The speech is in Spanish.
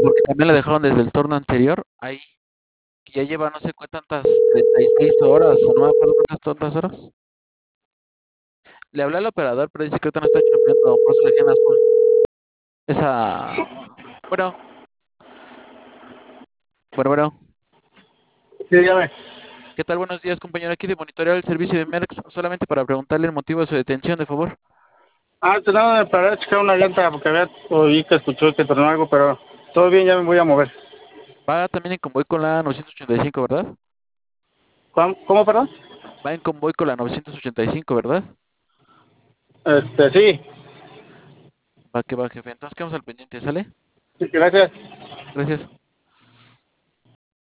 porque también la dejaron desde el turno anterior ahí, que ya lleva no sé cuántas, 36 horas, o no me acuerdo cuántas tantas horas. Le hablé al operador, pero dice que ahorita no está chambeando, por eso le dejé en azul. Esa, bueno, bueno, Sí, dígame. ¿qué tal? Buenos días, compañero, aquí de monitorear el servicio de Merx, solamente para preguntarle el motivo de su detención, de favor. Nada, para checar una llanta, porque oí que escuchó que tronó algo, pero todo bien, ya me voy a mover. Va también en convoy con la 985, ¿verdad? ¿Cómo, perdón? Va en convoy con la 985, ¿verdad? Sí. Va, jefe. Entonces quedamos al pendiente, ¿sale? Sí, gracias. Gracias.